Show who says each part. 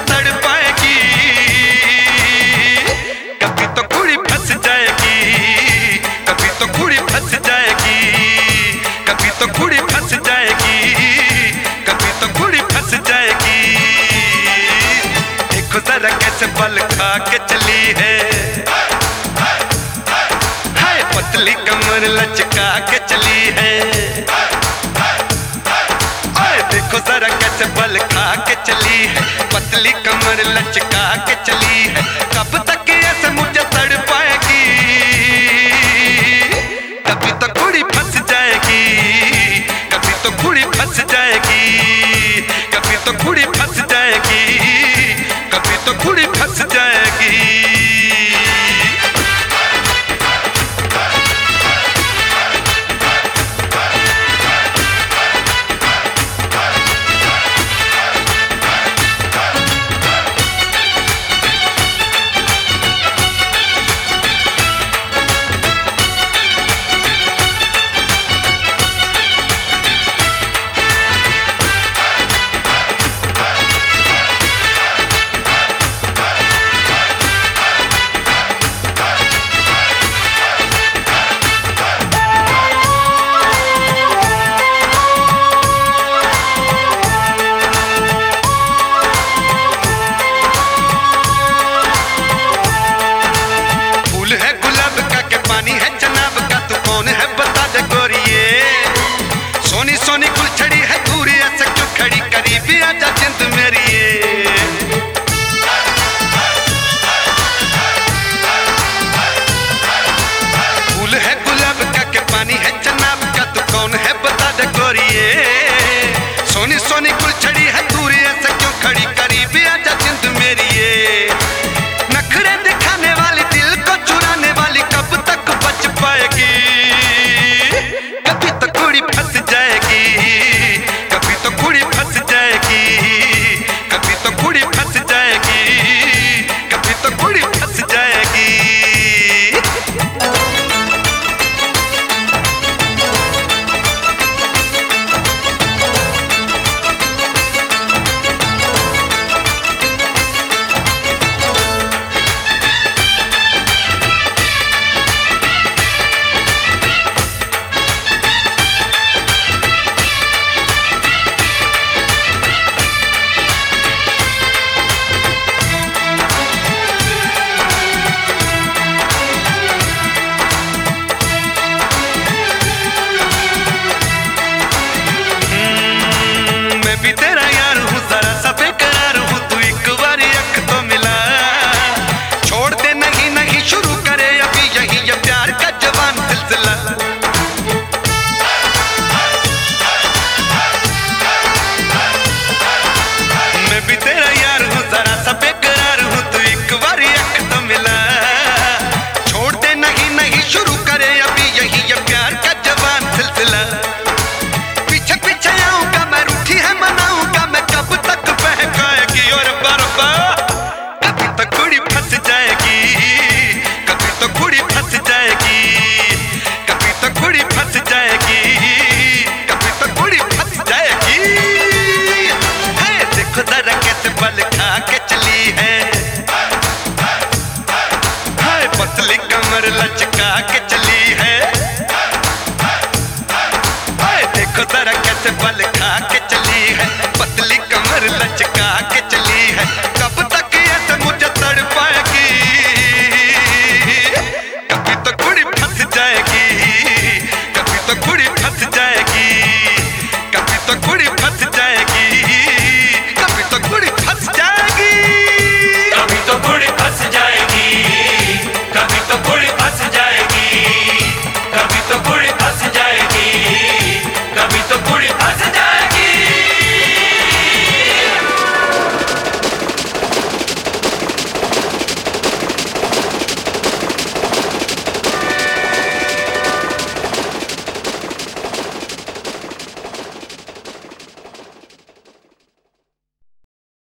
Speaker 1: तड़ पाएगी, कभी तो कुड़ी फंस जाएगी, कभी तो कुड़ी फंस जाएगी, कभी तो कुड़ी फंस जाएगी, कभी तो कुड़ी फंस जाएगी। देखो जरा कैसे बल खा के चली है, हाय पतली कमर लचका के चली है। देखो जरा कैसे बल खा के चली है, पतली कमर लचका के चली है। कब तक ऐसे मुझे तड़ पाएगी, कभी तो कुड़ी फंस जाएगी, कभी तो कुड़ी फंस जाएगी, कभी तो कुड़ी फंस जाएगी, कभी तो कुड़ी फंस जाएगी। सोनी सोनी गुलछड़ी है दूरी ऐसे क्यों खड़ी, करीबी आजा जिंद मेरी ये। फूल है गुलाब का के पानी है जनाब का, तू कौन है बता दे गोरिये। सोनी सोनी गुलछड़ी है दूरी ऐसे क्यों खड़ी, करीबी आजा जिंद मेरी ये। नखरे दिखाने वाली दिल को चुराने वाली कब तक बच पाएगी, कभी तो कुड़ी फंस जाएगी, कभी तो कुड़ी फंस जाएगी, कभी तो कुड़ी फंस जाएगी, कभी तो कुड़ी फंस जाएगी। भी तेरा यार हूँ, जरा सा बेकरार हूँ, तू एक बारी अख तो मिला। छोड़ दे नहीं नहीं शुरू करे अभी यही ये प्यार का जवान सिलसिला। मैं भी तेरा यार हूँ, जरा सा बेकरार हूँ, तू एक बारी अख तो मिला। छोड़ दे नहीं नहीं शुरू करे अभी यही ये प्यार का जवान सिलसिला। पीछे पीछे आऊंगा मैं, रूठी है मनाऊंगा मैं, कब तक बहकाएगी और बर्बाद। कभी तो कुड़ी फंस जाएगी, कभी तो कुड़ी फंस जाएगी, कभी तो कुड़ी फंस जाएगी, कभी तो कुड़ी फंस जाएगी। है देखो जरा कैसे बल खा के चली है, हाय पतली कमर लचका के